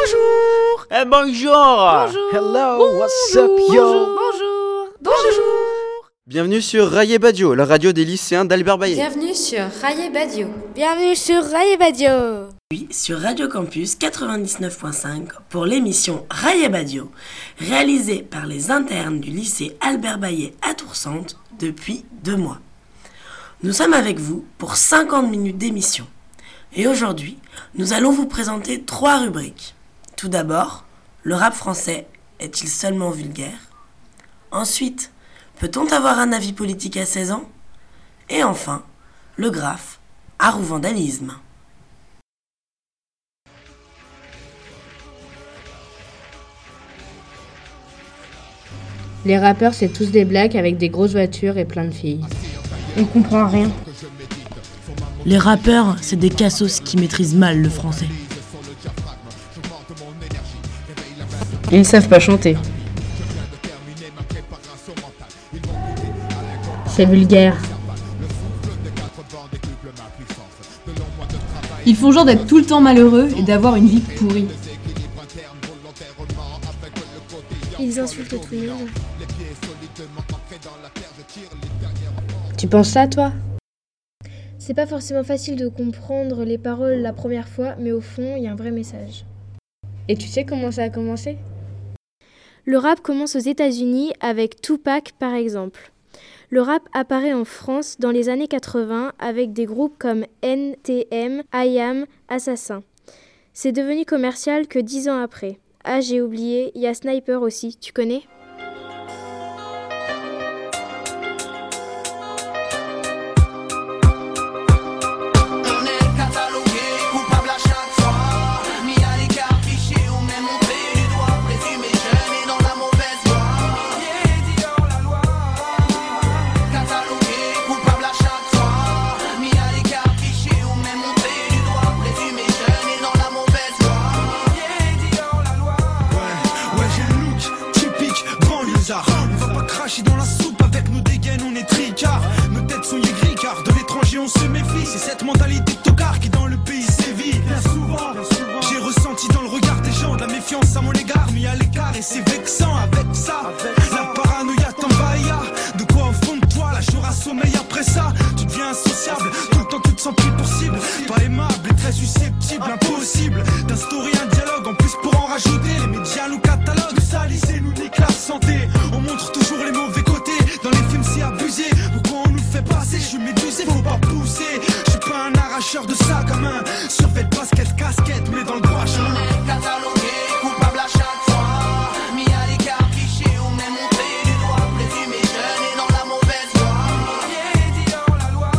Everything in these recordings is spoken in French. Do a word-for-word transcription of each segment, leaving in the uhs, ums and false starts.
Bonjour. Eh, bonjour. Bonjour. Hello, Bonjour. what's up, yo? Bonjour. Bonjour. Bienvenue sur Raye Badio, la radio des lycéens d'Albert Baillet. Bienvenue sur Raye Badio. Bienvenue sur Raye Badio. Oui, sur Radio Campus quatre-vingt-dix-neuf point cinq pour l'émission Raye Badio, réalisée par les internes du lycée Albert Baillet à Tours-Centre depuis deux mois. Nous sommes avec vous pour cinquante minutes d'émission. Et aujourd'hui, nous allons vous présenter trois rubriques. Tout d'abord, le rap français est-il seulement vulgaire ? Ensuite, peut-on avoir un avis politique à seize ans ? Et enfin, le graphe, art ou vandalisme. Les rappeurs, c'est tous des blacks avec des grosses voitures et plein de filles. On comprend rien. Les rappeurs, c'est des cassos qui maîtrisent mal le français. Ils ne savent pas chanter. C'est vulgaire. Ils font genre d'être tout le temps malheureux et d'avoir une vie pourrie. Ils insultent tout le monde. Tu penses ça, toi ? C'est pas forcément facile de comprendre les paroles la première fois, mais au fond, il y a un vrai message. Et tu sais comment ça a commencé ? Le rap commence aux États-Unis avec Tupac par exemple. Le rap apparaît en France dans les années quatre-vingts avec des groupes comme N T M, I A M, Assassin. C'est devenu commercial que dix ans après. Ah, j'ai oublié, il y a Sniper aussi, tu connais ? Dans la soupe avec nos dégaines, on est tricards. Nos têtes sont yégricars, de l'étranger on se méfie. C'est cette mentalité tocard qui dans le pays sévit. Bien souvent, bien souvent, j'ai ressenti dans le regard des gens de la méfiance à mon égard, mis à l'écart et c'est vexant avec ça. Avec la paranoïa t'envahit. De quoi au fond de toi, là j'aurai sommeil après ça. Tu deviens insociable, tout le temps tu te sens pris pour cible. Pas aimable et très susceptible, impossible d'instaurer un dialogue. En plus pour en rajouter, les médias nous cataloguent. Nous salissent et nous niquent la santé. On montre toujours les mauvais côtés. Dans les films c'est abusé. Pourquoi on nous fait passer? Je suis médusé, faut pas pousser. Je suis pas un arracheur de sac à main. Survêt de basket, casquette, mais dans le droit chemin. On est catalogué, coupable à chaque fois. Mis à l'écart, cliché ou même montré du doigt. Présumé jeune et dans la mauvaise voie. Yeah, dit hors la loi.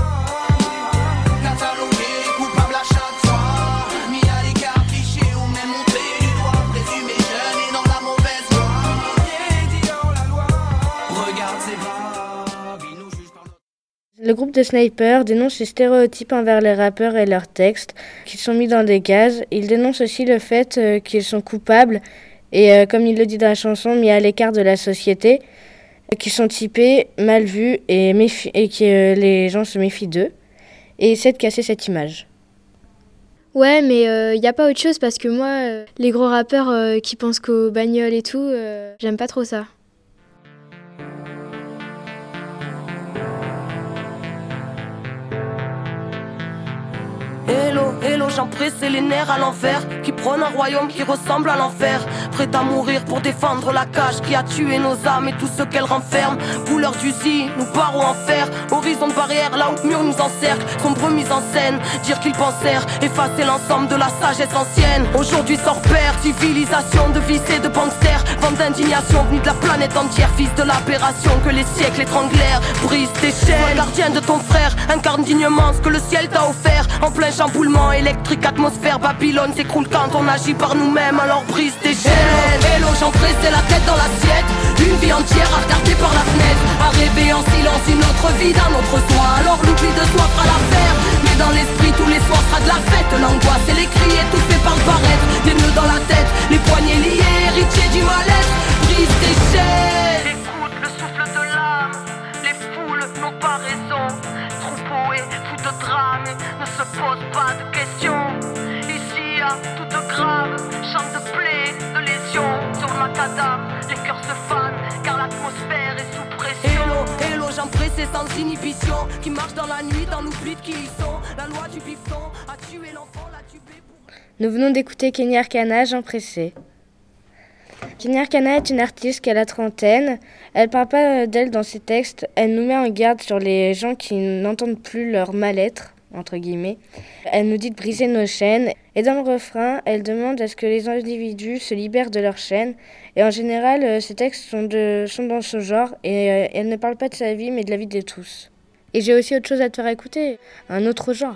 Catalogué, coupable à chaque fois. Mis à l'écart, cliché ou même montré du doigt. Présumé jeune et dans la mauvaise voie. Yeah, dit hors la loi. Regarde ces vagues, ils nous jugent par notre... Le groupe de Sniper dénonce les stéréotypes envers les rappeurs et leurs textes, qu'ils sont mis dans des cases. Il dénonce aussi le fait euh, qu'ils sont coupables et, euh, comme il le dit dans la chanson, mis à l'écart de la société, euh, qu'ils sont typés, mal vus et, méfi- et que euh, les gens se méfient d'eux et essaient de casser cette image. Ouais, mais il euh, n'y a pas autre chose parce que moi, euh, les gros rappeurs euh, qui pensent qu'aux bagnoles et tout, euh, j'aime pas trop ça. Hello, hello, j'en pressé les nerfs à l'envers, qui prône un royaume qui ressemble à l'enfer, prêt à mourir pour défendre la cage qui a tué nos âmes et tout ce qu'elle renferme. Couleur d'usine, nous barreaux en fer, horizon de barrière là où mur nous encercle, sombre mise en scène, dire qu'ils pensèrent effacer l'ensemble de la sagesse ancienne. Aujourd'hui sort père, civilisation de vices et de banksters, vente d'indignation venue de la planète entière, fils de l'aberration que les siècles étranglèrent. Brise tes chaînes, gardien de ton frère, incarne dignement ce que le ciel t'a offert. En plein chamboulement électrique, atmosphère, Babylone s'écroule quand on agit par nous-mêmes, alors brise tes chaînes. Hello, hello, j'en pressé la tête dans l'assiette, une vie entière à regarder par la fenêtre, à rêver en silence une autre vie d'un autre soi, alors l'oubli de soi fera l'affaire. Mais dans l'esprit tous les soirs sera de la fête, l'angoisse et les cris étouffés par le barrette, des nœuds dans la tête, les poignets liés, héritiers du mal-être. Brise tes chaînes. Écoute le souffle de l'âme, les foules n'ont pas raison, troupeau et fou de drame ne se pose pas de questions. Ici à voix toute grave chante de plaies, de lésions sur le macadam. Les cœurs se fanent car l'atmosphère est sous pression. Hello, hello, gens pressés sans inhibition qui marchent dans la nuit, dans l'oubli de qui ils sont. La loi du bifton a tué l'enfant, l'a tué pour... Nous venons d'écouter Kenny Arcana, Jean Pressé. Kenny Arcana est une artiste qui a la trentaine. Elle ne parle pas d'elle dans ses textes. Elle nous met en garde sur les gens qui n'entendent plus leur mal-être, entre guillemets. Elle nous dit de briser nos chaînes. Et dans le refrain, elle demande à ce que les individus se libèrent de leurs chaînes. Et en général, ces textes sont, de, sont dans ce genre. Et elle ne parle pas de sa vie, mais de la vie de tous. Et j'ai aussi autre chose à te faire écouter, un autre genre.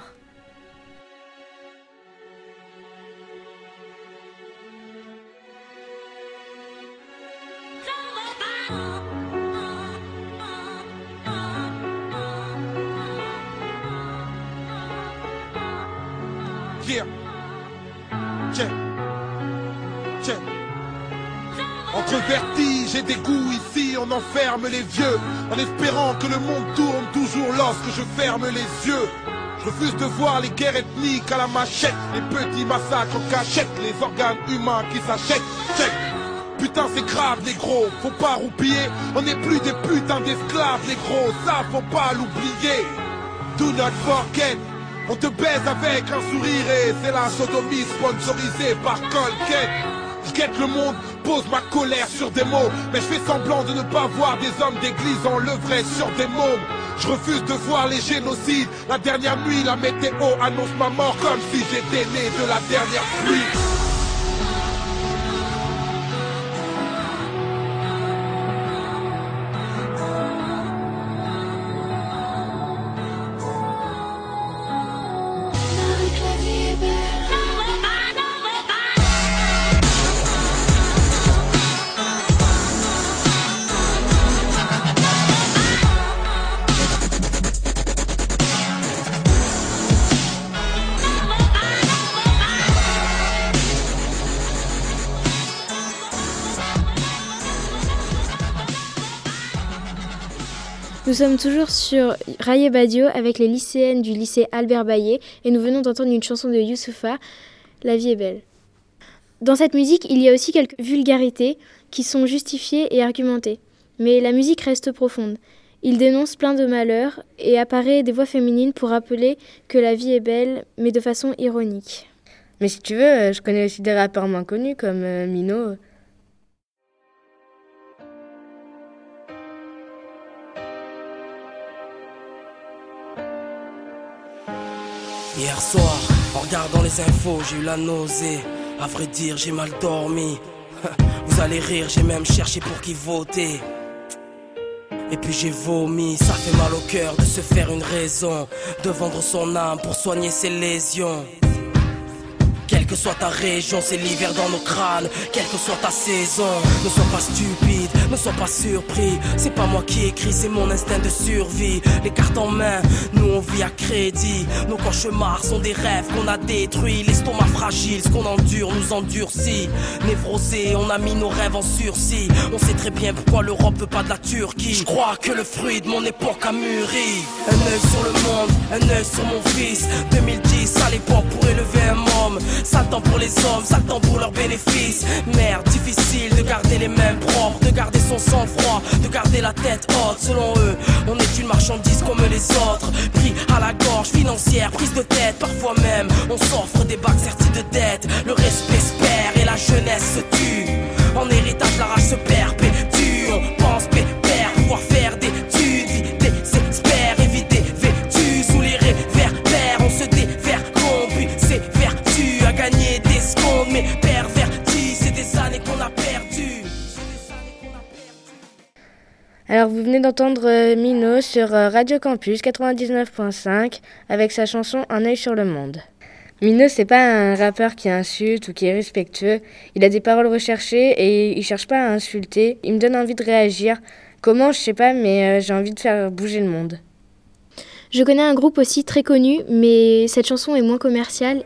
Yeah. Check. Check. Entre vertige et dégoût, ici on enferme les vieux, en espérant que le monde tourne toujours lorsque je ferme les yeux. Je refuse de voir les guerres ethniques à la machette, les petits massacres en cachette, les organes humains qui s'achètent. Check. Putain c'est grave négro, faut pas roupiller, on n'est plus des putains d'esclaves négro, ça faut pas l'oublier. Do not forget. On te baise avec un sourire et c'est la sodomie sponsorisée par Colquette. Je guette le monde, pose ma colère sur des mots, mais je fais semblant de ne pas voir des hommes d'église enlevrés sur des mômes. Je refuse de voir les génocides. La dernière nuit, la météo annonce ma mort comme si j'étais né de la dernière pluie. Nous sommes toujours sur Raye Badio avec les lycéennes du lycée Albert Baillet et nous venons d'entendre une chanson de Youssoupha, La vie est belle. Dans cette musique, il y a aussi quelques vulgarités qui sont justifiées et argumentées. Mais la musique reste profonde. Il dénonce plein de malheurs et apparaît des voix féminines pour rappeler que la vie est belle, mais de façon ironique. Mais si tu veux, je connais aussi des rappeurs moins connus comme euh, Mino. Hier soir, en regardant les infos, j'ai eu la nausée. À vrai dire, j'ai mal dormi. Vous allez rire, j'ai même cherché pour qui voter. Et puis j'ai vomi, ça fait mal au cœur de se faire une raison, de vendre son âme pour soigner ses lésions. Quelle que soit ta région, c'est l'hiver dans nos crânes. Quelle que soit ta saison, ne sois pas stupide, ne sois pas surpris. C'est pas moi qui écris, c'est mon instinct de survie. Les cartes en main, nous on vit à crédit. Nos cauchemars sont des rêves qu'on a détruits. L'estomac fragile, ce qu'on endure nous endurcit. Névrosés, on a mis nos rêves en sursis. On sait très bien pourquoi l'Europe veut pas de la Turquie. Je crois que le fruit de mon époque a mûri. Un œil sur le monde, un œil sur mon fils. deux mille dix à l'époque pour élever un homme. Sale temps pour les hommes, sale temps pour leurs bénéfices. Merde, difficile de garder les mains propres, de garder son sang-froid, de garder la tête haute. Selon eux, on est une marchandise comme les autres. Pris à la gorge, financière, prise de tête. Parfois même, on s'offre des bacs sertis de dette. Le respect se perd et la jeunesse se tue. En héritage, la race se perpétue. On pense pépère, pouvoir faire des études. Vider ses espères, éviter vêtus. Sous les réverbères, on se dévergonde. Puis c'est vertu à gagner des secondes. Mais perverti, c'est des années qu'on a perdues. Alors vous venez d'entendre euh, Mino sur euh, Radio Campus quatre-vingt-dix-neuf point cinq avec sa chanson Un œil sur le monde. Mino, c'est pas un rappeur qui insulte ou qui est respectueux. Il a des paroles recherchées et il cherche pas à insulter. Il me donne envie de réagir. Comment, je sais pas, mais euh, j'ai envie de faire bouger le monde. Je connais un groupe aussi très connu, mais cette chanson est moins commerciale.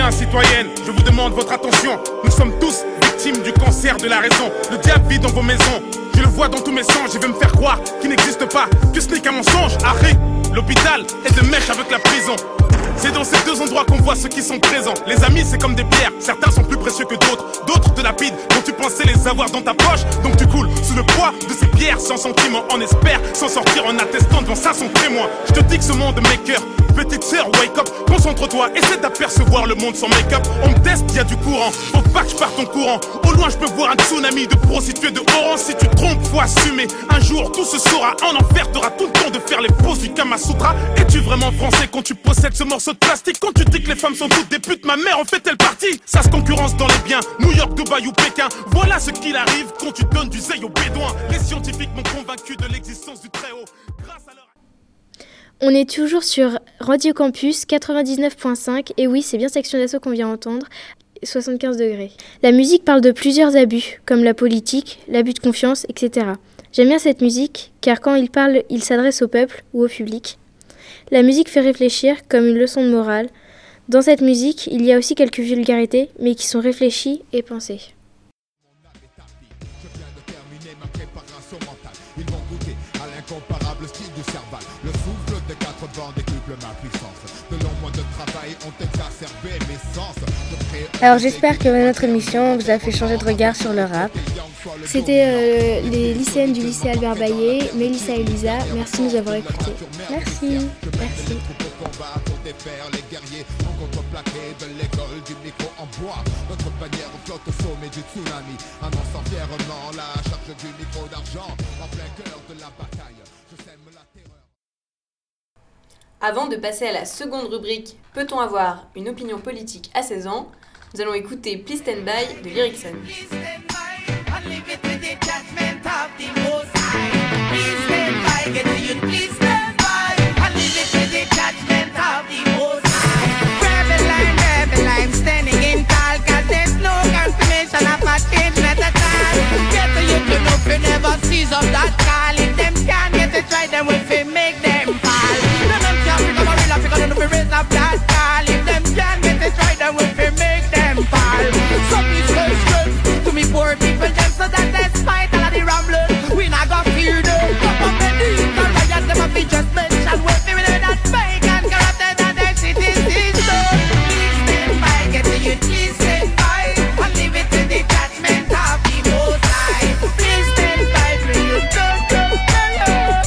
Citoyens, citoyennes, je vous demande votre attention. Nous sommes tous victimes du cancer de la raison. Le diable vit dans vos maisons. Je le vois dans tous mes songes, il veut me faire croire qu'il n'existe pas, que ce n'est qu'un mensonge. Arrête, l'hôpital est de mèche avec la prison. C'est dans ces deux endroits qu'on voit ceux qui sont présents. Les amis, c'est comme des pierres, certains sont plus précieux que d'autres. D'autres te lapident quand tu pensais les avoir dans ta poche. Donc tu coules sous le poids de ces pierres sans sentiment. On espère s'en sortir en attestant devant ça son témoin. Je te dis que ce monde maker, petite sœur, wake up, concentre-toi, essaie d'apercevoir le monde sans make-up. On me teste, y a du courant, faut pas que je parte en courant. Au loin, je peux voir un tsunami de prostituées de orange. Si tu trompes, faut assumer. Un jour, tout se saura. En enfer, t'auras tout le temps de faire les poses du Kama Sutra. Es-tu vraiment français quand tu possèdes ce morceau de plastique? Quand tu dis que les femmes sont toutes des putes, ma mère en fait-elle partie? Ça se concurrence dans les biens, New York, Dubaï ou Pékin. Voilà ce qu'il arrive quand tu donnes du zèle aux bédouins. Les scientifiques m'ont convaincu de l'existence du Très-Haut. Grâce à leur... On est toujours sur Radio Campus quatre-vingt-dix-neuf point cinq, et oui, c'est bien Section d'Assaut qu'on vient entendre, soixante-quinze degrés. La musique parle de plusieurs abus, comme la politique, l'abus de confiance, et cetera. J'aime bien cette musique, car quand il parle, il s'adresse au peuple ou au public. La musique fait réfléchir, comme une leçon de morale. Dans cette musique, il y a aussi quelques vulgarités, mais qui sont réfléchies et pensées. Ils vont goûter à l'incomparable style du Serval. Le souffle de quatre vents décuple ma puissance. De longs mois de travail ont exacerbé mes sens. Alors j'espère que notre émission vous a fait changer de regard sur le rap. C'était euh, les lycéennes du lycée Albert Baillet, Mélissa et Lisa. Merci de nous avoir écoutés. Merci. Merci. Les guerriers en contreplaqué de l'école du micro en bois. Notre bannière flotte au sommet du tsunami, annonçant fièrement la charge du micro d'argent en plein cœur de la bataille. Je sème la terreur. Avant de passer à la seconde rubrique, peut-on avoir une opinion politique à seize ans? Nous allons écouter Please Stand By de Lyricson. Never seize up that call. If them can't get it right, then we fi make them fall. Them them can't pick up a real African, then we raise up that call. If them can't get it right, then we fi make them fall. So please say strength to me poor people, them so that despite all of the rambling, we not got fear them. Come up and do it, and riot them up, we just mention. We fi with that fake and corrupted and their cities system. Please stand by, get to you, please stand by, and leave it to the judgment of the Most High. Please stand by, bring you down, down, down.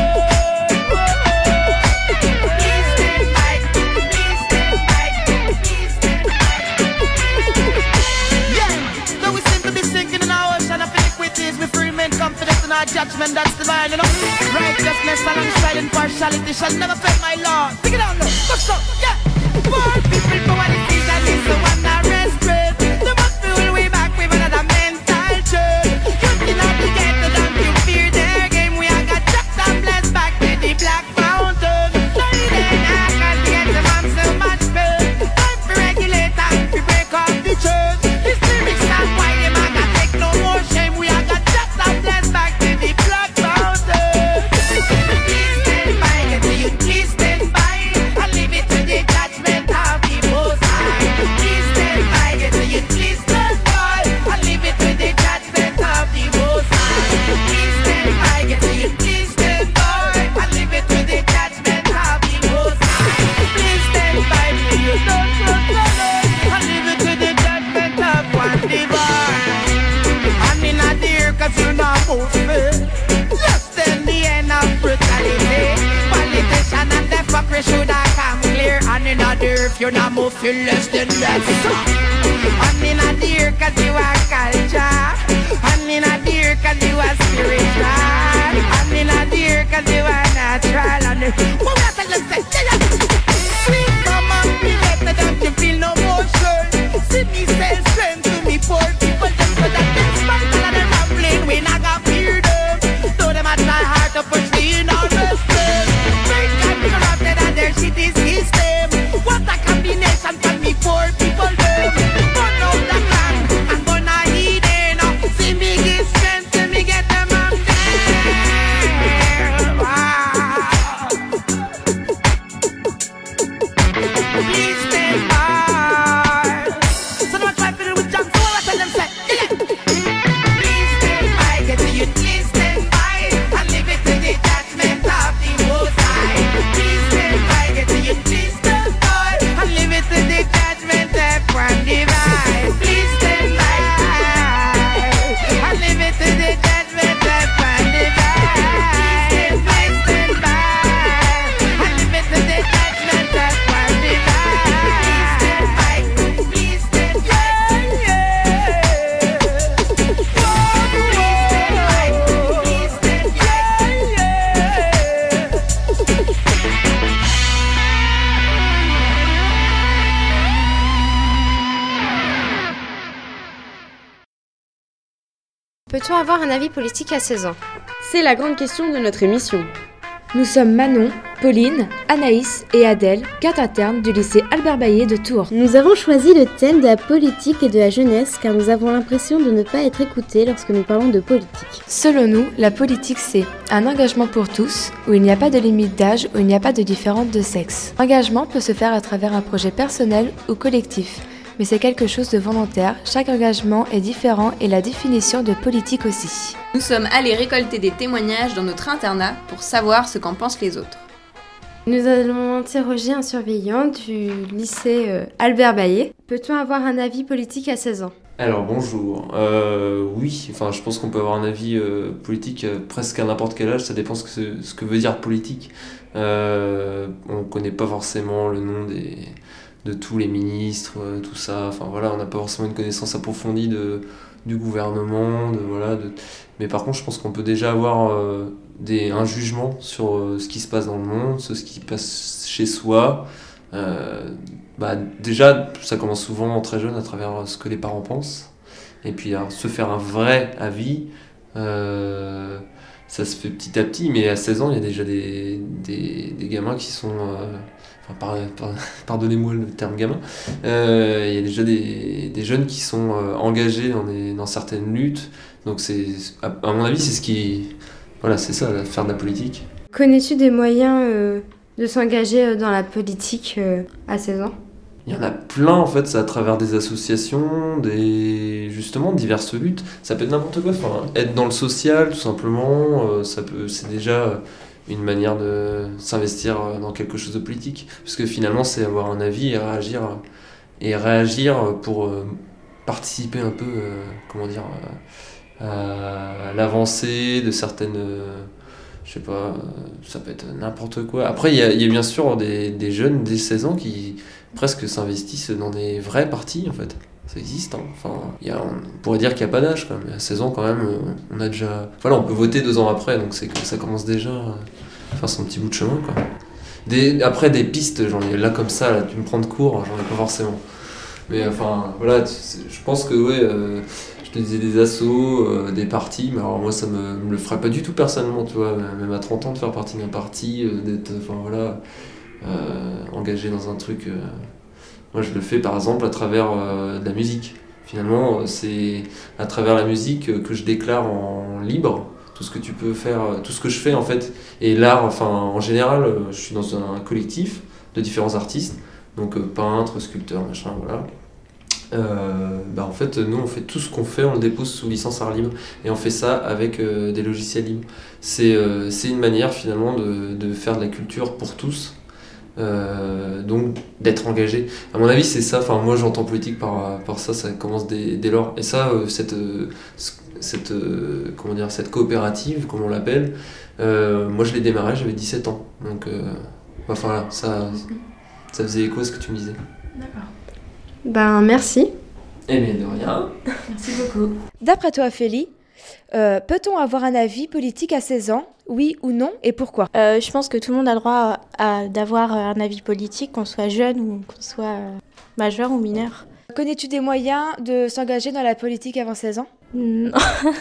Please stand by, please stand by, please stand by. Yeah, though we seem to be sinking in our ocean of iniquities, we free men confidence in our judgment that's divine, you know. Righteousness alongside impartiality shall never fail my Lord. Take it down, look, look so, yeah. Poor people for one decision is the one that restraint. They must rule we back with another mental change. You cannot get to them, you fear their game. We are got trapped and blessed back to the Black Mountain. Sorry then, I can't get them, I'm so much pain. Time to regulate and to break up the church. This lyrics not why them I got take no more shame. We are got trapped and blessed back to the Black Mountain. Please stand by, get to you, please stand by, and leave it to the judgment of the Most High. Please stand by, get to you, please stand by, and leave it to the judgment of the Most High. Please stand by, get to you, please stand by, and leave it to the judgment of the Most High. Please stand by, for you don't trust the Lord, and leave it to the judgment of one divine. And in a dear, cause you're not most fair. Just in the end of brutality, politician and hypocrisy should have come clear. And in a dear, if you're not more feel less than that. And in a dear, cause you are culture. And in a dear, cause you are spiritual. And in a dear, cause you are natural. And what we have to just say, sweet mama, be better than you feel no motion. See me sell strength to me poor people, just so that despite all of the rambling, we not got fear them. Though them a try hard to push the enormous pain. Break and corrupted and their cities system. What a combination for me poor people them. Burn out the clan and burn a heathen. See me give strength till me get them up there. Wow. Peut-on avoir un avis politique à seize ans? C'est la grande question de notre émission. Nous sommes Manon, Pauline, Anaïs et Adèle, quatre internes du lycée Albert Baillet de Tours. Nous avons choisi le thème de la politique et de la jeunesse car nous avons l'impression de ne pas être écoutés lorsque nous parlons de politique. Selon nous, la politique c'est un engagement pour tous, où il n'y a pas de limite d'âge, où il n'y a pas de différence de sexe. L'engagement peut se faire à travers un projet personnel ou collectif, mais c'est quelque chose de volontaire, chaque engagement est différent et la définition de politique aussi. Nous sommes allés récolter des témoignages dans notre internat pour savoir ce qu'en pensent les autres. Nous allons interroger un surveillant du lycée euh, Albert Baillet. Peut-on avoir un avis politique à seize ans? Alors bonjour, euh, oui, enfin je pense qu'on peut avoir un avis euh, politique euh, presque à n'importe quel âge, ça dépend ce que, ce que veut dire politique. Euh, on connaît pas forcément le nom des, de tous les ministres, euh, tout ça, enfin voilà, on n'a pas forcément une connaissance approfondie de, du gouvernement, de, voilà, de... mais par contre je pense qu'on peut déjà avoir euh, des, un jugement sur euh, ce qui se passe dans le monde, ce qui passe chez soi. Euh, bah déjà ça commence souvent très jeune à travers ce que les parents pensent et puis alors, se faire un vrai avis euh, ça se fait petit à petit, mais à seize ans il y a déjà des, des, des gamins qui sont euh, enfin, par, par, pardonnez-moi le terme gamin, euh, il y a déjà des, des jeunes qui sont euh, engagés dans, des, dans certaines luttes, donc c'est, à, à mon avis c'est ce qui, voilà, c'est ça, faire de la politique. Connais-tu des moyens euh, de s'engager dans la politique euh, à seize ans? Il y en a plein en fait, c'est à travers des associations, des justement diverses luttes. Ça peut être n'importe quoi, enfin, être dans le social tout simplement, euh, ça peut, c'est déjà une manière de s'investir dans quelque chose de politique. Parce que finalement c'est avoir un avis et réagir, et réagir pour euh, participer un peu, euh, comment dire, euh, à l'avancée de certaines... Euh, je sais pas, ça peut être n'importe quoi. Après, il y a, y a bien sûr des, des jeunes dès seize ans qui presque s'investissent dans des vrais partis, en fait. Ça existe, hein. Enfin, y a, on pourrait dire qu'il n'y a pas d'âge, quand même. À seize ans, quand même, on a déjà... Voilà, on peut voter deux ans après, donc c'est que ça commence déjà à faire son petit bout de chemin, quoi. Des, après, des pistes, j'en ai là comme ça, là, tu me prends de court, j'en ai pas forcément. Mais enfin, voilà, je pense que, ouais... Euh, je te disais des assos, euh, des partis, mais alors moi ça me, me le ferait pas du tout personnellement, tu vois, même à trente ans de faire partie d'un parti, euh, d'être, enfin voilà, euh, engagé dans un truc. Euh, moi je le fais par exemple à travers euh, de la musique. Finalement, c'est à travers la musique que je déclare en libre tout ce que tu peux faire, tout ce que je fais en fait. Et l'art, enfin en général, je suis dans un collectif de différents artistes, donc euh, peintres, sculpteurs, machin, voilà. Euh, bah en fait nous on fait tout ce qu'on fait, on le dépose sous licence art libre et on fait ça avec euh, des logiciels libres. C'est, euh, c'est une manière finalement de, de faire de la culture pour tous, euh, donc d'être engagé. À mon avis c'est ça, enfin moi j'entends politique par, par ça, ça commence dès, dès lors. Et ça, euh, cette, euh, cette, euh, comment dire, cette coopérative comme on l'appelle, euh, moi je l'ai démarré, j'avais dix-sept ans, donc euh, enfin là, ça, ça faisait écho à ce que tu me disais. D'accord. Ben merci. Eh bien de rien. Merci beaucoup. D'après toi, Ophélie, euh, peut-on avoir un avis politique à seize ans? Oui ou non, et pourquoi? euh, Je pense que tout le monde a le droit à, à, d'avoir un avis politique, qu'on soit jeune ou qu'on soit euh, majeur ou mineur. Connais-tu des moyens de s'engager dans la politique avant seize ans? Non.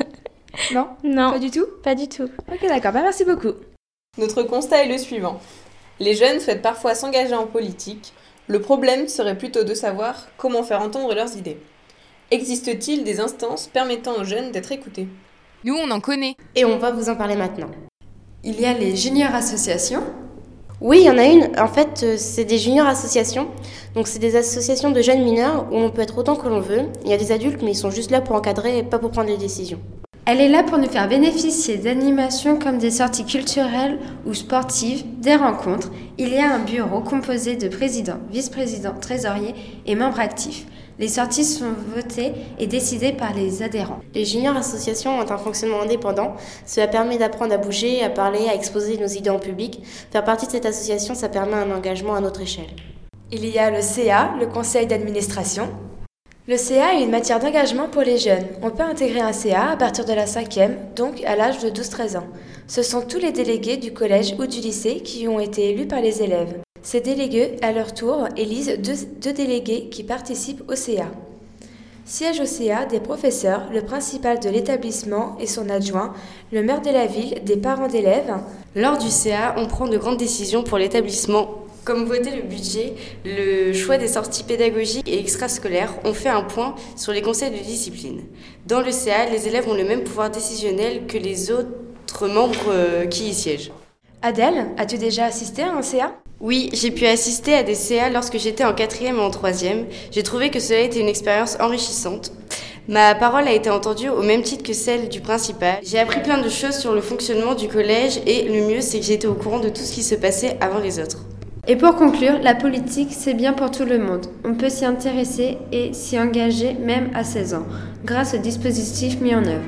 Non? Non. Pas du tout? Pas du tout. Ok, d'accord, ben, merci beaucoup. Notre constat est le suivant. Les jeunes souhaitent parfois s'engager en politique. Le problème serait plutôt de savoir comment faire entendre leurs idées. Existe-t-il des instances permettant aux jeunes d'être écoutés? Nous, on en connaît. Et on va vous en parler maintenant. Il y a les junior associations. Oui, il y en a une. En fait, c'est des junior associations. Donc, c'est des associations de jeunes mineurs où on peut être autant que l'on veut. Il y a des adultes, mais ils sont juste là pour encadrer et pas pour prendre les décisions. Elle est là pour nous faire bénéficier d'animations comme des sorties culturelles ou sportives, des rencontres. Il y a un bureau composé de présidents, vice-présidents, trésoriers et membres actifs. Les sorties sont votées et décidées par les adhérents. Les junior associations ont un fonctionnement indépendant. Cela permet d'apprendre à bouger, à parler, à exposer nos idées en public. Faire partie de cette association, ça permet un engagement à notre échelle. Il y a le C A, le conseil d'administration. Le C A est une matière d'engagement pour les jeunes. On peut intégrer un C A à partir de la cinquième, donc à l'âge de douze treize ans. Ce sont tous les délégués du collège ou du lycée qui ont été élus par les élèves. Ces délégués, à leur tour, élisent deux, deux délégués qui participent au C A. Siègent au C A des professeurs, le principal de l'établissement et son adjoint, le maire de la ville, des parents d'élèves. Lors du C A, on prend de grandes décisions pour l'établissement, comme voter le budget, le choix des sorties pédagogiques et extrascolaires. On fait un point sur les conseils de discipline. Dans le C A, les élèves ont le même pouvoir décisionnel que les autres membres euh, qui y siègent. Adèle, as-tu déjà assisté à un C A ? Oui, j'ai pu assister à des C A lorsque j'étais en quatrième et en troisième. J'ai trouvé que cela était une expérience enrichissante. Ma parole a été entendue au même titre que celle du principal. J'ai appris plein de choses sur le fonctionnement du collège et le mieux, c'est que j'étais au courant de tout ce qui se passait avant les autres. Et pour conclure, la politique, c'est bien pour tout le monde. On peut s'y intéresser et s'y engager même à seize ans, grâce aux dispositifs mis en œuvre.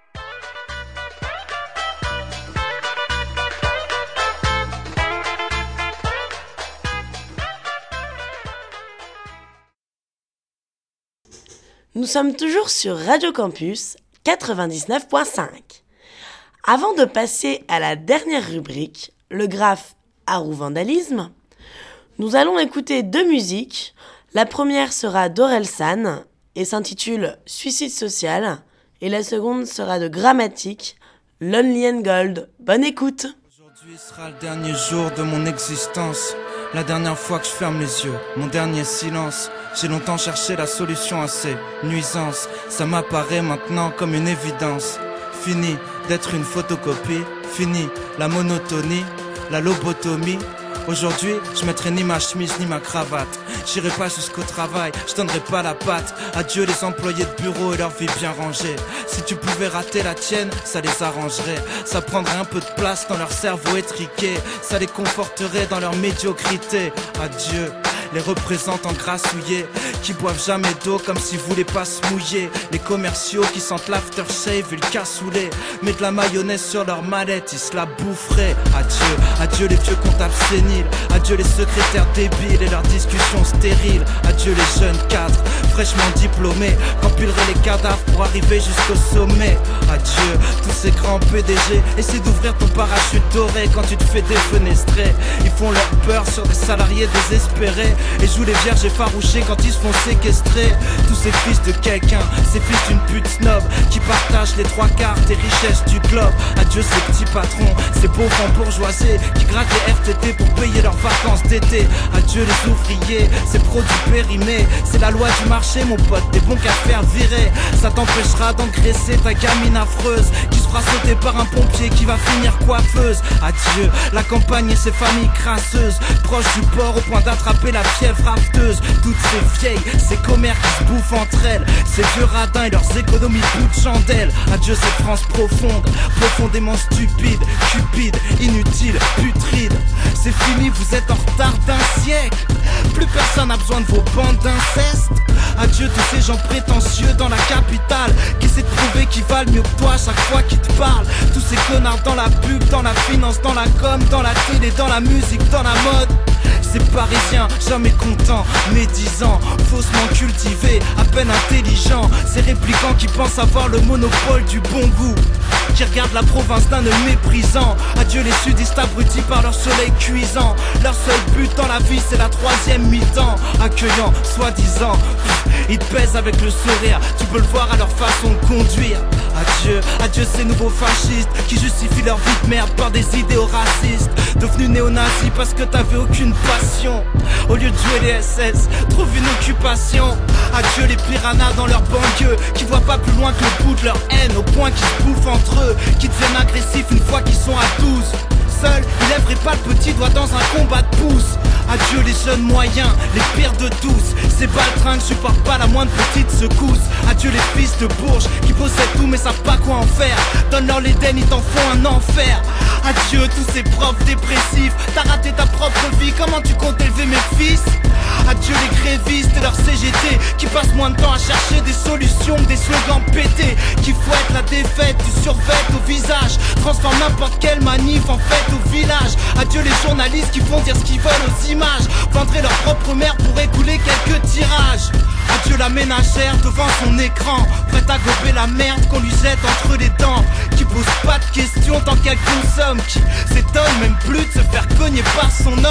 Nous sommes toujours sur Radio Campus quatre-vingt-dix-neuf point cinq. Avant de passer à la dernière rubrique, le graphe art ou vandalisme, nous allons écouter deux musiques. La première sera d'Orelsan et s'intitule Suicide social, et la seconde sera de Grammatique, Lonely and Gold. Bonne écoute. Aujourd'hui sera le dernier jour de mon existence. La dernière fois que je ferme les yeux, mon dernier silence. J'ai longtemps cherché la solution à ces nuisances. Ça m'apparaît maintenant comme une évidence. Fini d'être une photocopie, fini la monotonie, la lobotomie. Aujourd'hui, je mettrai ni ma chemise ni ma cravate. J'irai pas jusqu'au travail, je donnerai pas la patte. Adieu les employés de bureau et leur vie bien rangée. Si tu pouvais rater la tienne, ça les arrangerait. Ça prendrait un peu de place dans leur cerveau étriqué. Ça les conforterait dans leur médiocrité. Adieu les représentants grassouillés qui boivent jamais d'eau comme s'ils voulaient pas se mouiller. Les commerciaux qui sentent l'aftershave et le cassoulet. Mais de la mayonnaise sur leur mallette, ils se la boufferaient. Adieu, adieu les vieux comptables séniles. Adieu les secrétaires débiles et leurs discussions stériles. Adieu les jeunes cadres fraîchement diplômés qu'empileraient les cadavres pour arriver jusqu'au sommet. Adieu tous ces grands P D G. Essaie d'ouvrir ton parachute doré quand tu te fais défenestrer. Ils font leur beurre sur des salariés désespérés et jouent les vierges effarouchées quand ils se font séquestrer. Tous ces fils de quelqu'un, ces fils d'une pute snob qui partagent les trois quarts des richesses du globe. Adieu ces petits patrons, ces pauvres bourgeoisés qui grattent les R T T pour payer leurs vacances d'été. Adieu les ouvriers, ces produits périmés. C'est la loi du marché mon pote, t'es bon qu'à faire virer. Ça t'empêchera d'engraisser ta gamine affreuse qui se fera sauter par un pompier qui va finir coiffeuse. Adieu la campagne et ses familles crasseuses, proches du port au point d'attraper la fièvre afteuse. Toutes ces vieilles, ces commères qui se bouffent entre elles, ces vieux radins et leurs économies bout de chandelle. Adieu cette France profonde, profondément stupide, cupide, inutile, putride. C'est fini, vous êtes en retard d'un siècle. Plus personne n'a besoin de vos bandes d'inceste. Adieu tous ces gens prétentieux dans la capitale qui essaient de prouver qu'ils valent mieux que toi chaque fois qu'ils te parlent. Tous ces connards dans la pub, dans la finance, dans la com, dans la télé, dans la musique, dans la mode. Ces parisiens jamais contents, médisants, faussement cultivés, à peine intelligents. Ces réplicants qui pensent avoir le monopole du bon goût, qui regardent la province d'un œil méprisant. Adieu les sudistes abrutis par leur soleil cuisant. Leur seul but dans la vie c'est la troisième mi-temps. Accueillant, soi-disant, ils te pèsent avec le sourire. Tu peux le voir à leur façon de conduire. Adieu, adieu ces nouveaux fascistes qui justifient leur vie de merde par des idéaux racistes. Devenus néo-nazis parce que t'avais aucune passion. Au lieu de jouer les S S, trouve une occupation. Adieu les piranhas dans leur banlieue qui voient pas plus loin que le bout de leur haine, au point qu'ils se bouffent entre eux, qui deviennent agressifs une fois qu'ils sont à douze. Seul, il lèverait pas le petit doigt dans un combat de pouce. Adieu les jeunes moyens, les pires de tous. Ces baltringues supportent pas la moindre petite secousse. Adieu les fils de bourges qui possèdent tout mais savent pas quoi en faire. Donne-leur l'Éden, ils t'en font un enfer. Adieu tous ces profs dépressifs. T'as raté ta propre vie, comment tu comptes élever mes fils? Adieu les grévistes et leurs C G T qui passent moins de temps à chercher des solutions que des slogans pétés, qui fouettent la défaite du survêt au visage, transforment n'importe quelle manif en fête au village. Adieu les journalistes qui font dire ce qu'ils veulent aux images, vendraient leur propre mère pour écouler quelques tirages. Adieu la ménagère devant son écran, prête à gober la merde qu'on lui jette entre les dents, qui pose pas de questions tant qu'elle consomme, qui s'étonne même plus de se faire cogner par son homme.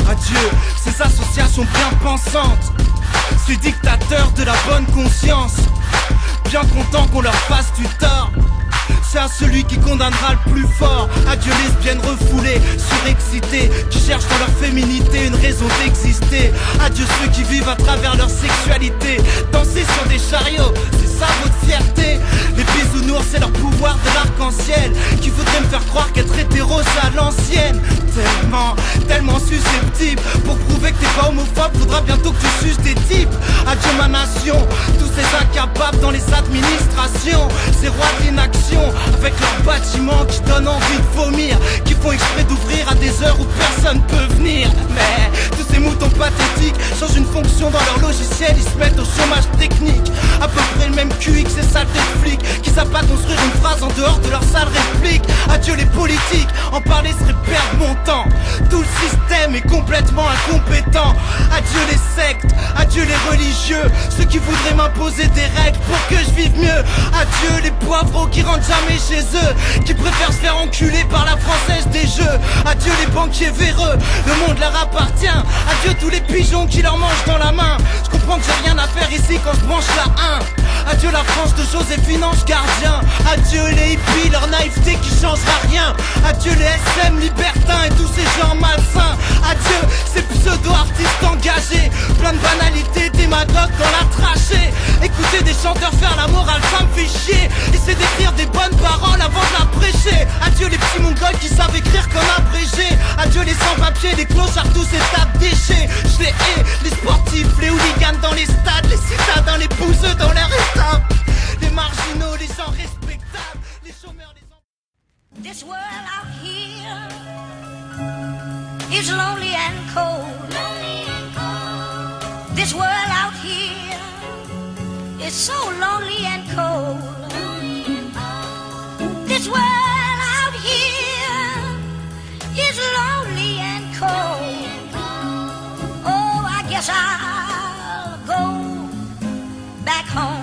Adieu, ces associations bien pensantes, ces dictateurs de la bonne conscience, bien contents qu'on leur fasse du tort. C'est à celui qui condamnera le plus fort. Adieu lesbiennes refoulées, surexcitées, qui cherchent dans leur féminité une raison d'exister. Adieu ceux qui vivent à travers leur sexualité. Danser sur des chariots, c'est ça votre fierté. Les bisounours c'est leur pouvoir de l'arc-en-ciel, qui voudrait me faire croire qu'être hétéro c'est à l'ancienne. Tellement, tellement susceptible. Pour prouver que t'es pas homophobe, faudra bientôt que tu suces des types. Adieu ma nation, tous ces incapables dans les administrations, ces rois de l'inaction, avec leurs bâtiments qui donnent envie de vomir, qui font exprès d'ouvrir à des heures où personne peut venir. Mais tous ces moutons pathétiques changent une fonction dans leur logiciel, ils se mettent au chômage technique. À peu près le même Q X, ces saletés de flics qui savent pas construire une phrase en dehors de leur sale réplique. Adieu les politiques, en parler serait perdre mon temps. Tout le système est complètement incompétent. Adieu les sectes, adieu les religieux, ceux qui voudraient m'imposer des règles pour que je vive mieux. Adieu les poivreaux qui rentrent jamais chez eux, qui préfèrent se faire enculer par la française des jeux. Adieu les banquiers véreux, le monde leur appartient. Adieu tous les pigeons qui leur mangent dans la main. Je comprends que j'ai rien à faire ici quand je branche la un. Adieu la France de Joséphine Ange Gardien. Adieu les hippies, leur naïveté qui changera rien. Adieu les S M libertins et tous ces gens malsains. Adieu ces pseudo-artistes engagés, plein de banalités, démagogues dans la trachée. Écouter des chanteurs faire la morale, ça me fait chier. Essayer d'écrire des bonnes paroles avant de la prêcher. Adieu les petits mongols qui savent écrire comme abrégé. Adieu les sans-papiers, les clochards, tous ces tas de déchets. Je les hais, les sportifs, les hooligans dans les stades, les citadins, les bouseux dans leur état, les marginaux, les gens respectables, les chômeurs, les enfants. This world out here is lonely and cold. Lonely and cold. This world out here is so lonely and cold. Lonely and cold. This world out here is lonely and cold. Oh, I guess I'll go back home.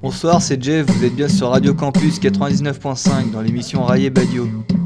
Bonsoir, c'est Jeff, vous êtes bien sur Radio Campus quatre-vingt-dix-neuf point cinq dans l'émission Raye Badio.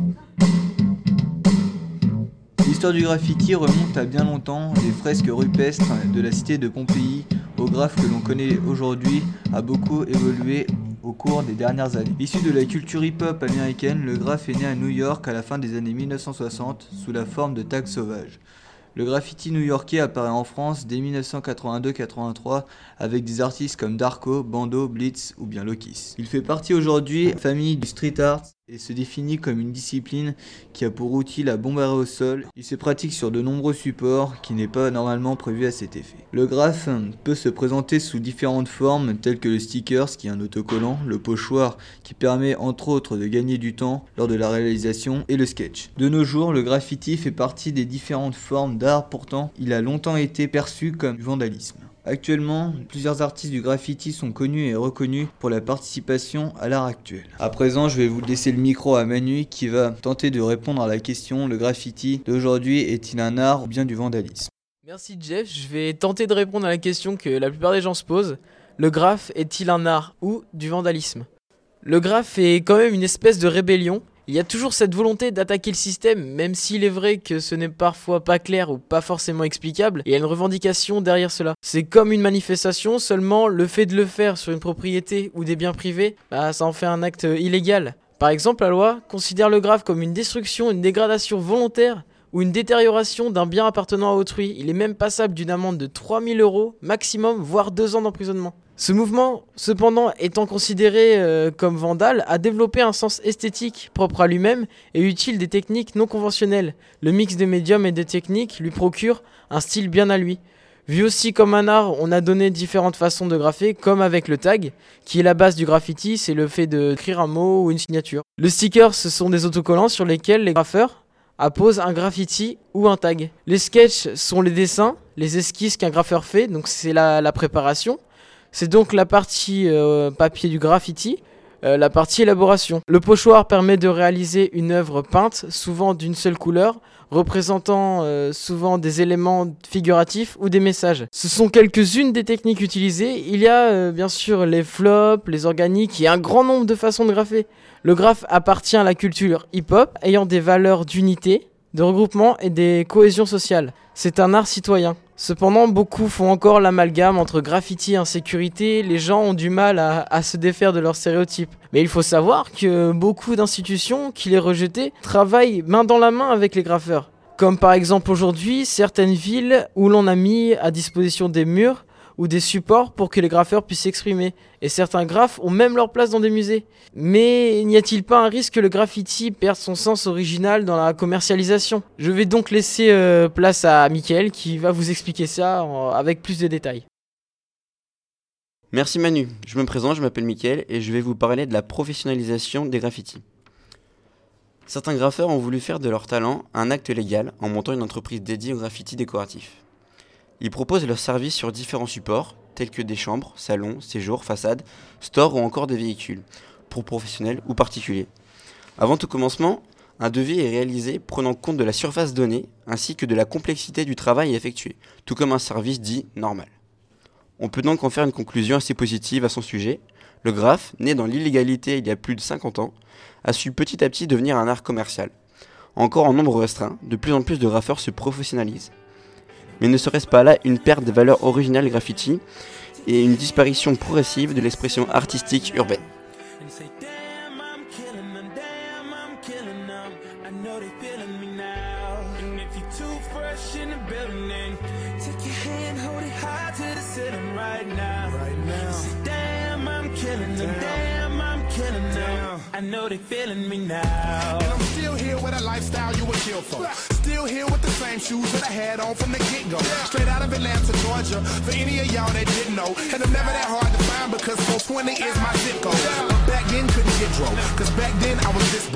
L'histoire du graffiti remonte à bien longtemps. Les fresques rupestres de la cité de Pompéi au graphe que l'on connaît aujourd'hui a beaucoup évolué au cours des dernières années. Issu de la culture hip-hop américaine, le graphe est né à New York à la fin des années mille neuf cent soixante sous la forme de tags sauvages. Le graffiti new-yorkais apparaît en France dès mille neuf cent quatre-vingt-deux quatre-vingt-trois avec des artistes comme Darko, Bando, Blitz ou bien Lokis. Il fait partie aujourd'hui de la famille du street art et se définit comme une discipline qui a pour outil la bombe à aérosol. Il se pratique sur de nombreux supports qui n'est pas normalement prévu à cet effet. Le graphe peut se présenter sous différentes formes telles que le stickers qui est un autocollant, le pochoir qui permet entre autres de gagner du temps lors de la réalisation et le sketch. De nos jours, le graffiti fait partie des différentes formes d'art, pourtant il a longtemps été perçu comme du vandalisme. Actuellement, plusieurs artistes du graffiti sont connus et reconnus pour la participation à l'art actuel. À présent, je vais vous laisser le micro à Manu qui va tenter de répondre à la question: le graffiti d'aujourd'hui est-il un art ou bien du vandalisme? Merci Jeff, je vais tenter de répondre à la question que la plupart des gens se posent. Le graphe est-il un art ou du vandalisme? Le graphe est quand même une espèce de rébellion. Il y a toujours cette volonté d'attaquer le système, même s'il est vrai que ce n'est parfois pas clair ou pas forcément explicable, il y a une revendication derrière cela. C'est comme une manifestation, seulement le fait de le faire sur une propriété ou des biens privés, bah, ça en fait un acte illégal. Par exemple, la loi considère le graphe comme une destruction, une dégradation volontaire ou une détérioration d'un bien appartenant à autrui. Il est même passable d'une amende de trois mille euros maximum, voire deux ans d'emprisonnement. Ce mouvement, cependant, étant considéré euh, comme vandale, a développé un sens esthétique propre à lui-même et utile des techniques non conventionnelles. Le mix de médiums et de techniques lui procure un style bien à lui. Vu aussi comme un art, on a donné différentes façons de graffer, comme avec le tag, qui est la base du graffiti, c'est le fait d'écrire un mot ou une signature. Le sticker, ce sont des autocollants sur lesquels les graffeurs apposent un graffiti ou un tag. Les sketchs sont les dessins, les esquisses qu'un graffeur fait, donc c'est la, la préparation. C'est donc la partie euh, papier du graffiti, euh, la partie élaboration. Le pochoir permet de réaliser une œuvre peinte, souvent d'une seule couleur, représentant euh, souvent des éléments figuratifs ou des messages. Ce sont quelques-unes des techniques utilisées. Il y a euh, bien sûr les flops, les organiques et un grand nombre de façons de graffer. Le graphe appartient à la culture hip-hop, ayant des valeurs d'unité, de regroupement et des cohésions sociales. C'est un art citoyen. Cependant, beaucoup font encore l'amalgame entre graffiti et insécurité. Les gens ont du mal à, à se défaire de leurs stéréotypes. Mais il faut savoir que beaucoup d'institutions qui les rejetaient travaillent main dans la main avec les graffeurs. Comme par exemple aujourd'hui, certaines villes où l'on a mis à disposition des murs ou des supports pour que les graffeurs puissent s'exprimer. Et certains graphes ont même leur place dans des musées. Mais n'y a-t-il pas un risque que le graffiti perde son sens original dans la commercialisation? Je vais donc laisser euh, place à Mickaël qui va vous expliquer ça en, avec plus de détails. Merci Manu, je me présente, je m'appelle Mickaël et je vais vous parler de la professionnalisation des graffitis. Certains graffeurs ont voulu faire de leur talent un acte légal en montant une entreprise dédiée au graffiti décoratif. Ils proposent leurs services sur différents supports, tels que des chambres, salons, séjours, façades, stores ou encore des véhicules, pour professionnels ou particuliers. Avant tout commencement, un devis est réalisé prenant compte de la surface donnée ainsi que de la complexité du travail effectué, tout comme un service dit normal. On peut donc en faire une conclusion assez positive à son sujet. Le graphe, né dans l'illégalité il y a plus de cinquante ans, a su petit à petit devenir un art commercial. Encore en nombre restreint, de plus en plus de graffeurs se professionnalisent. Mais ne serait-ce pas là une perte des valeurs originales graffiti et une disparition progressive de l'expression artistique urbaine? I know they feeling me now. And I'm still here with a lifestyle you would kill for. Still here with the same shoes that I had on from the get-go. Straight out of Atlanta, Georgia, for any of y'all that didn't know. And I'm never that hard to find because four twenty is my zip code. But back then couldn't get broke, cause back then I was this broke.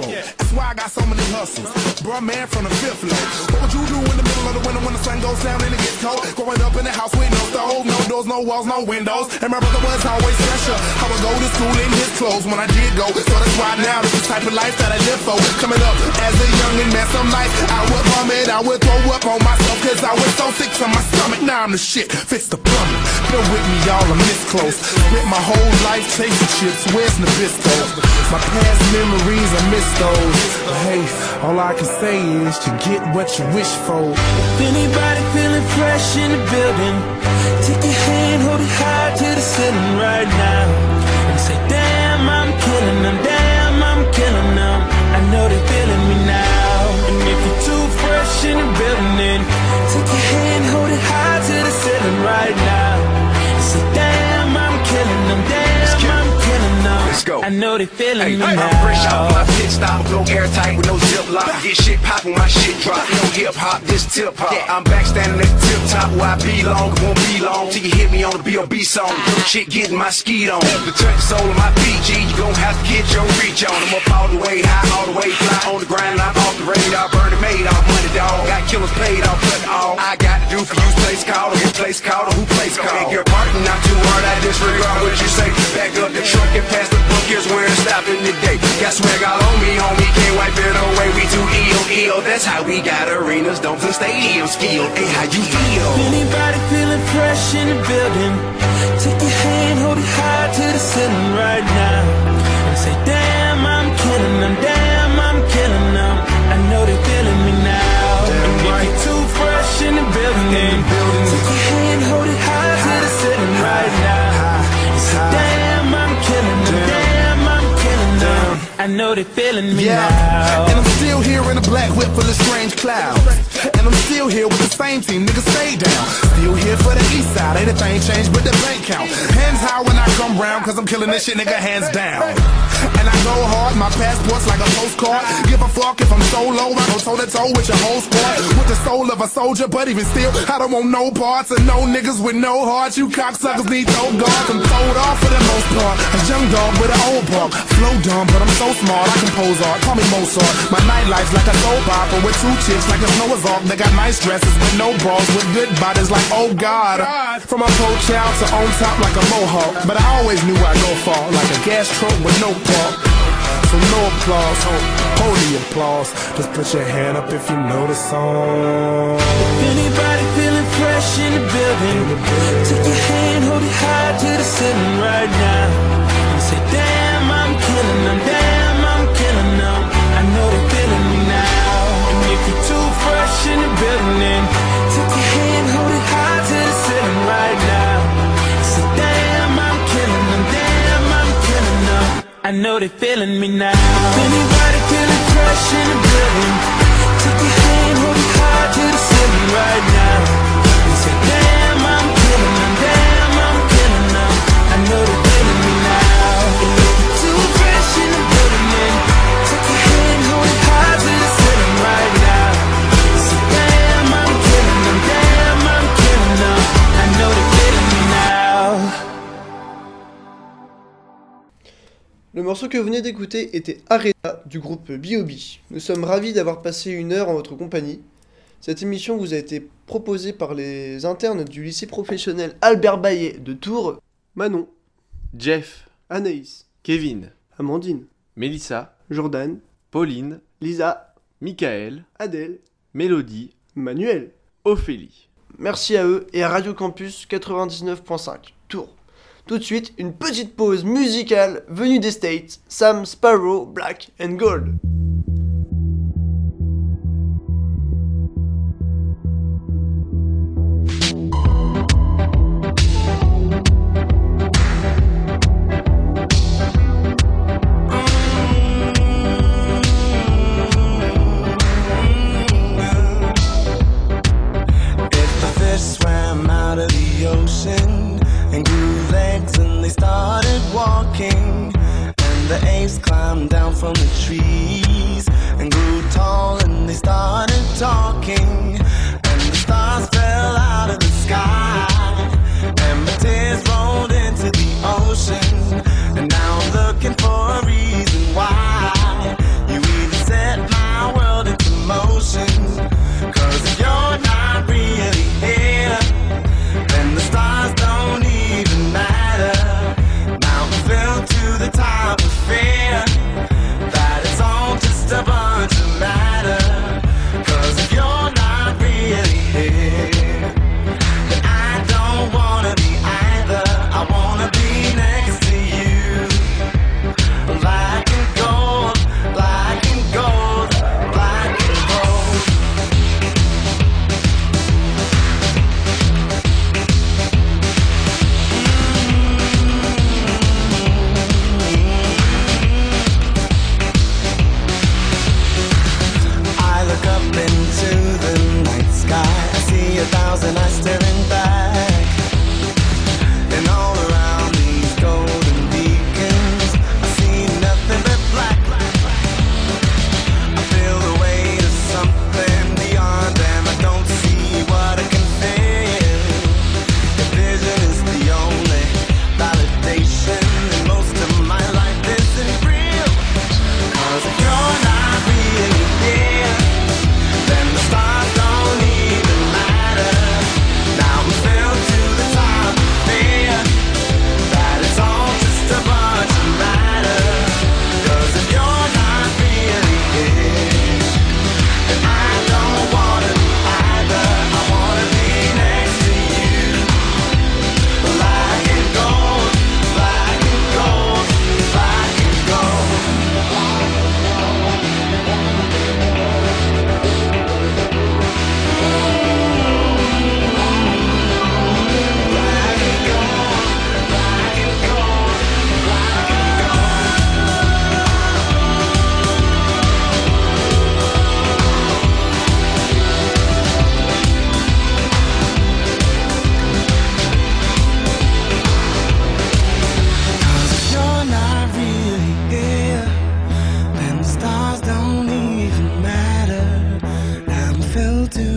That's why I got so many hustles. Bruh, man from the fifth floor. What would you do in the middle of the winter when the sun goes down and it gets cold? Growing up in the house with no stove, no doors, no walls, no windows. And my brother was always special. I would go to school in his clothes when I did go. So that's why now this is the type of life that I live for. Coming up as a youngin', man, some nights I would vomit, I would throw up on myself, cause I was so sick to my stomach. Now I'm the shit, fix the plumbing. Bear with me, y'all, I'm this close. Spent my whole life chasing chips, where's Nabisco? My past memories, I miss those. But hey, all I can say is to get what you wish for. If anybody feeling fresh in the building, take your hand, hold it high to the ceiling right now, and say, damn, I'm killing them, damn, I'm killing them. I know they're feeling me now. And if you're too fresh in the building, then take your hand, hold it high to the ceiling right now, and say, damn, I'm killing them, damn, I'm killing them. Let's go. I know they feeling hey, me hey, now. I'm fresh out my pit stop, no airtight with no zip lock. Get shit pop when my shit drop. No hip hop, this tip hop. Yeah, I'm back standing at the tip top where I belong. It won't be long till you hit me on the B O B song. Little shit getting my skeet on. To touch the soul of my P G, you gon' have to get your reach on. I'm up all the way high, all the way fly on the grind. I'm off the radar, burn it made off money, dog. Got killers paid off, but all I got to do for you, place call, or place call, or who place call. Beg your pardon, not too hard, I disregard what you say. Back up the truck and pass the book, here's where it's stopping today. Got swag all on me, homie, can't wipe it away. We too ill, ill. That's how we got arenas, don't feel stadium skilled. Hey, how you feel? If anybody feeling fresh in the building, take your hand, hold it high to the ceiling right now, and say, damn, I'm killing them, damn, I'm killing them. I know they're feeling me now. Damn and right. If you're too fresh in the building, in the building, take your hand, hold it high, high to the ceiling high, right now, high, and say, damn, I'm killing them, damn, damn I'm killing them. I know they're feeling me yeah. now. And I'm still here in a black whip full of strange clouds. And I'm still here with the same team, niggas stay down. Still here for the east side, ain't a thing changed but the bank count. Hands high when I come round, cause I'm killing this shit, nigga, hands down. And I go hard, my passport's like a postcard. Give a fuck if I'm solo, I go toe to toe with your whole squad. With the soul of a soldier, but even still, I don't want no parts and no niggas with no hearts. You cocksuckers need no guards. I'm throwed off for the most part. A young dog with an old bark. Flow dumb, but I'm so smart, I compose art. Call me Mozart. My nightlife's like a soap opera with two chicks like a Noah's Ark. They got nice dresses with no bras, with good bodies like oh god. From a poach out to on top like a mohawk. But I always knew I'd go far, like a gas truck with no park. So no applause, holy applause. Just put your hand up if you know the song. If anybody feeling fresh in the building, take your hand, hold it high to the ceiling right now, and say, damn, I'm killing them, damn, I'm killing them. I know they're feeling me now. And if you're too fresh in the building, take your hand, hold it high to the ceiling right now, and say, damn, I'm killing them, damn, I'm killing them. I know they're feeling me now. If anybody feeling fresh in the building, take your hand, hold it high to the ceiling right now, and say, damn, I'm killing them, damn, I'm killing them. I know they're feeling me now. And if you're too fresh in the building, then take your hand, hold it high to the ceiling right now, and say, damn, I'm killing them, damn, I'm killing them. I know they're feeling me now. Le morceau que vous venez d'écouter était Arena du groupe B O B. Nous sommes ravis d'avoir passé une heure en votre compagnie. Cette émission vous a été proposée par les internes du lycée professionnel Albert Bayet de Tours. Manon, Jeff, Anaïs, Kevin, Amandine, Mélissa, Jordan, Pauline, Lisa, Michael, Adèle, Mélodie, Manuel, Ophélie. Merci à eux et à Radio Campus quatre-vingt-dix-neuf point cinq, Tours. Tout de suite, une petite pause musicale venue des States, Sam Sparrow, Black and Gold. If the fish swam out of the ocean and grew legs and they started walking, and the apes climbed down from the trees and grew tall and they started talking, and the stars fell out of the sky and my tears rolled into the ocean, and now I'm looking for a reason why you either said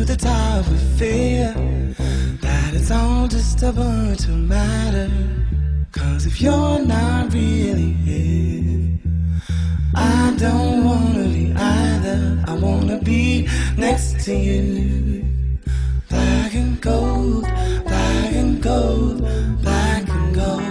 to the top of fear that it's all just a bunch of matter. Cause if you're not really here, I don't wanna be either. I wanna be next to you. Black and gold, black and gold, black and gold.